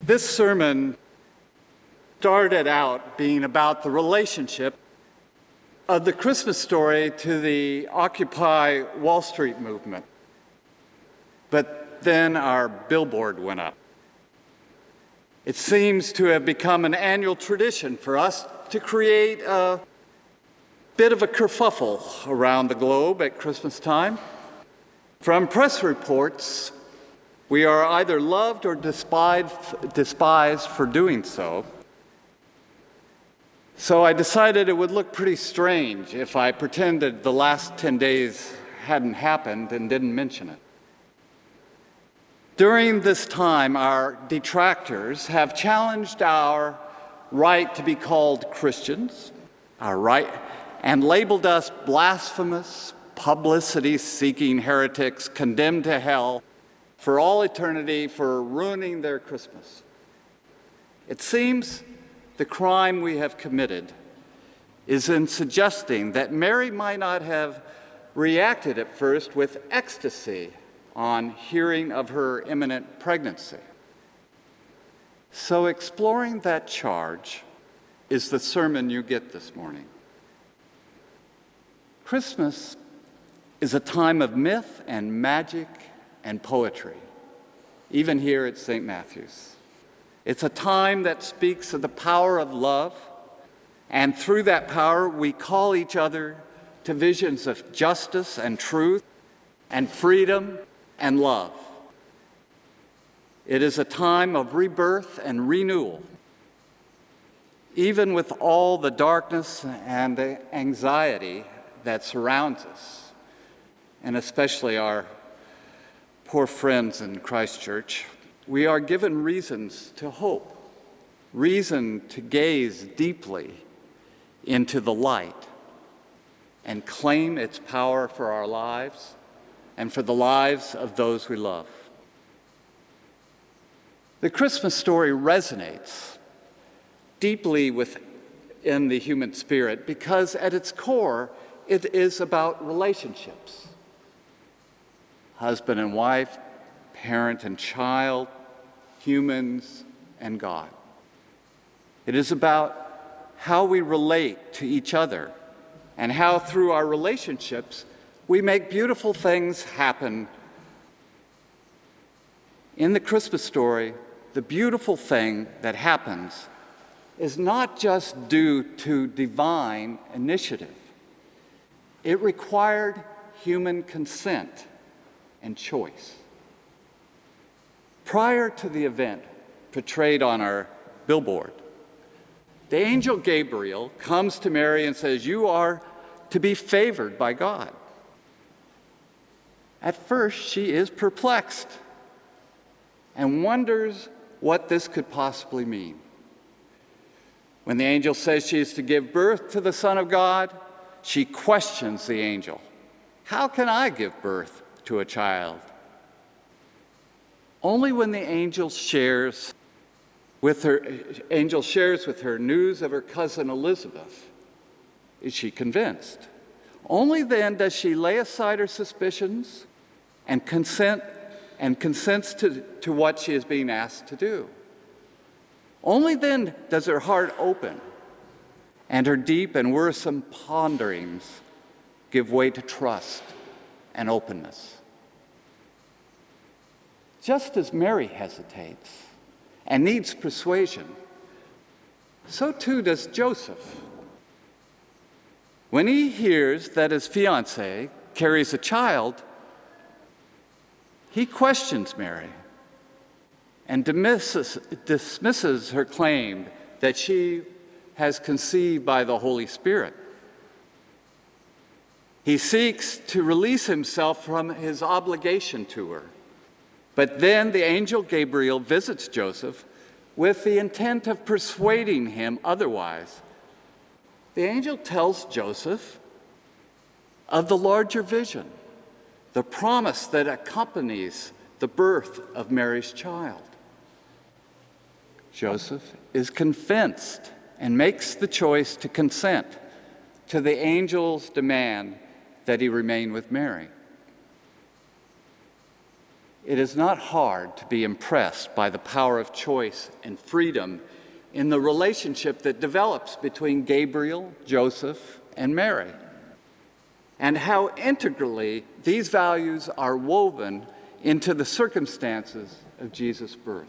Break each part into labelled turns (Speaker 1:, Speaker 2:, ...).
Speaker 1: This sermon started out being about the relationship of the Christmas story to the Occupy Wall Street movement. But then our billboard went up. It seems to have become an annual tradition for us to create a bit of a kerfuffle around the globe at Christmas time. From press reports, we are either loved or despised for doing so. So I decided it would look pretty strange if I pretended the last 10 days hadn't happened and didn't mention it. During this time, our detractors have challenged our right to be called Christians, and labeled us blasphemous, publicity-seeking heretics condemned to hell for all eternity for ruining their Christmas. It seems the crime we have committed is in suggesting that Mary might not have reacted at first with ecstasy on hearing of her imminent pregnancy. So exploring that charge is the sermon you get this morning. Christmas is a time of myth and magic and poetry, even here at St. Matthew's. It's a time that speaks of the power of love, and through that power we call each other to visions of justice and truth and freedom and love. It is a time of rebirth and renewal. Even with all the darkness and the anxiety that surrounds us, and especially our poor friends in Christchurch, we are given reasons to hope, reason to gaze deeply into the light and claim its power for our lives and for the lives of those we love. The Christmas story resonates deeply within the human spirit because at its core, it is about relationships. Husband and wife, parent and child, humans and God. It is about how we relate to each other and how through our relationships we make beautiful things happen. In the Christmas story, the beautiful thing that happens is not just due to divine initiative. It required human consent and choice. Prior to the event portrayed on our billboard, the angel Gabriel comes to Mary and says, "You are to be favored by God." At first, she is perplexed and wonders what this could possibly mean. When the angel says she is to give birth to the Son of God, she questions the angel. "How can I give birth to a child?" Only when the angel shares with her news of her cousin Elizabeth is she convinced. Only then does she lay aside her suspicions and consents to what she is being asked to do. Only then does her heart open and her deep and wearisome ponderings give way to trust and openness. Just as Mary hesitates and needs persuasion, so too does Joseph. When he hears that his fiancée carries a child, he questions Mary and dismisses her claim that she has conceived by the Holy Spirit. He seeks to release himself from his obligation to her. But then the angel Gabriel visits Joseph with the intent of persuading him otherwise. The angel tells Joseph of the larger vision, the promise that accompanies the birth of Mary's child. Joseph is convinced and makes the choice to consent to the angel's demand that he remain with Mary. it is not hard to be impressed by the power of choice and freedom in the relationship that develops between Gabriel, Joseph, and Mary, and how integrally these values are woven into the circumstances of Jesus' birth.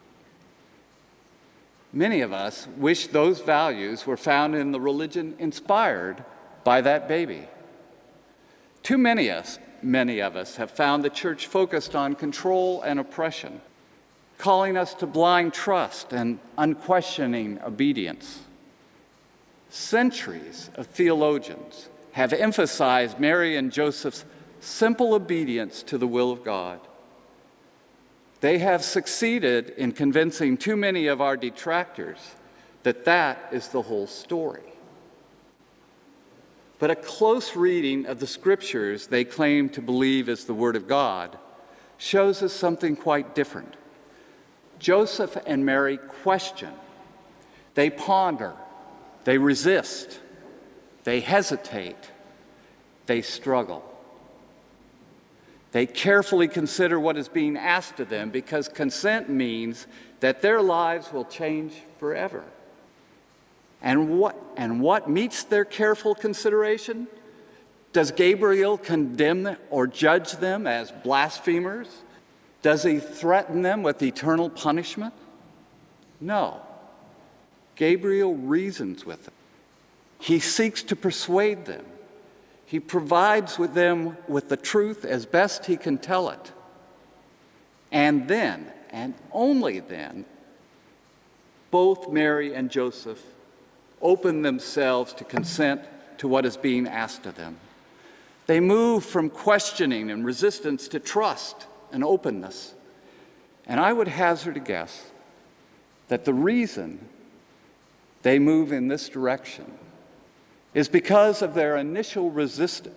Speaker 1: Many of us wish those values were found in the religion inspired by that baby. Too many of us have found the church focused on control and oppression, calling us to blind trust and unquestioning obedience. Centuries of theologians have emphasized Mary and Joseph's simple obedience to the will of God. They have succeeded in convincing too many of our detractors that that is the whole story. But a close reading of the scriptures they claim to believe is the Word of God shows us something quite different. Joseph and Mary question, they ponder, they resist, they hesitate, they struggle. They carefully consider what is being asked of them because consent means that their lives will change forever. And what meets their careful consideration? Does Gabriel condemn or judge them as blasphemers? Does he threaten them with eternal punishment? No. Gabriel reasons with them. He seeks to persuade them. He provides with them with the truth as best he can tell it. And then, and only then, both Mary and Joseph open themselves to consent to what is being asked of them. They move from questioning and resistance to trust and openness. And I would hazard a guess that the reason they move in this direction is because their initial resistance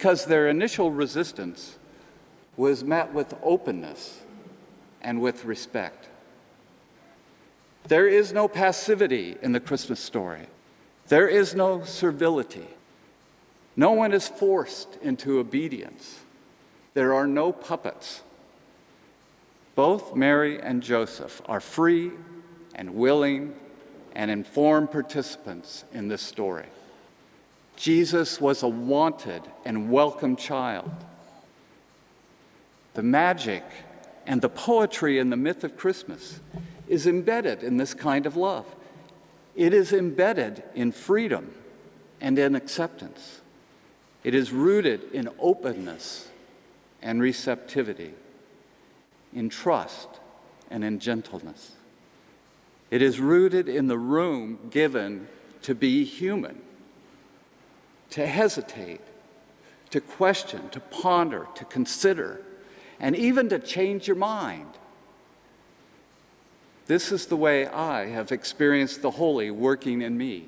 Speaker 1: was met with openness and with respect. There is no passivity in the Christmas story. There is no servility. No one is forced into obedience. There are no puppets. Both Mary and Joseph are free and willing and informed participants in this story. Jesus was a wanted and welcome child. The magic and the poetry in the myth of Christmas is embedded in this kind of love. It is embedded in freedom and in acceptance. It is rooted in openness and receptivity, in trust and in gentleness. It is rooted in the room given to be human, to hesitate, to question, to ponder, to consider, and even to change your mind. This is the way I have experienced the Holy working in me.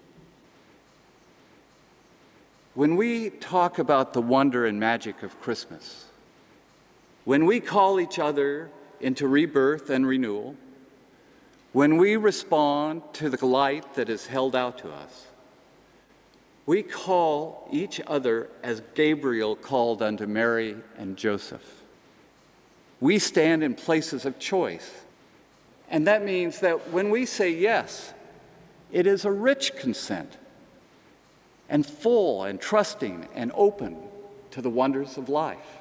Speaker 1: When we talk about the wonder and magic of Christmas, when we call each other into rebirth and renewal, when we respond to the light that is held out to us, we call each other as Gabriel called unto Mary and Joseph. We stand in places of choice. And that means that when we say yes, it is a rich consent and full and trusting and open to the wonders of life.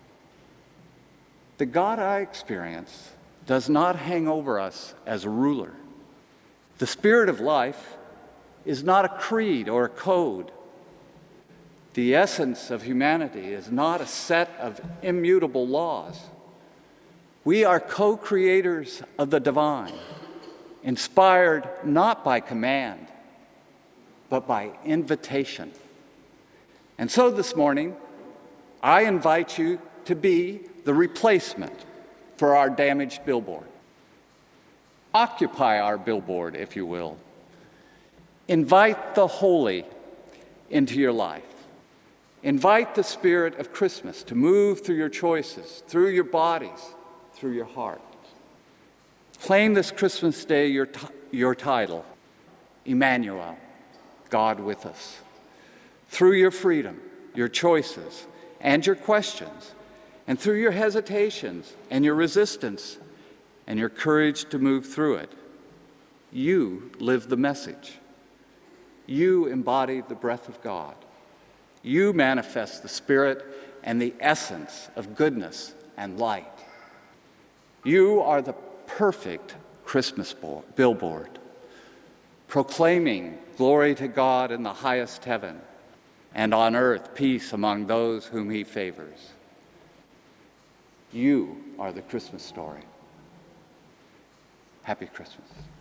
Speaker 1: The God I experience does not hang over us as a ruler. The Spirit of life is not a creed or a code. The essence of humanity is not a set of immutable laws. We are co-creators of the divine, inspired not by command, but by invitation. And so this morning, I invite you to be the replacement for our damaged billboard. Occupy our billboard, if you will. Invite the holy into your life. Invite the Spirit of Christmas to move through your choices, through your bodies, through your heart. Claim this Christmas Day your title, Emmanuel, God with us. Through your freedom, your choices, and your questions, And through your hesitations and your resistance and your courage to move through it, you live the message. You embody the breath of God. You manifest the Spirit and the essence of goodness and light. You are the perfect Christmas billboard, proclaiming glory to God in the highest heaven, and on earth peace among those whom he favors. You are the Christmas story. Happy Christmas.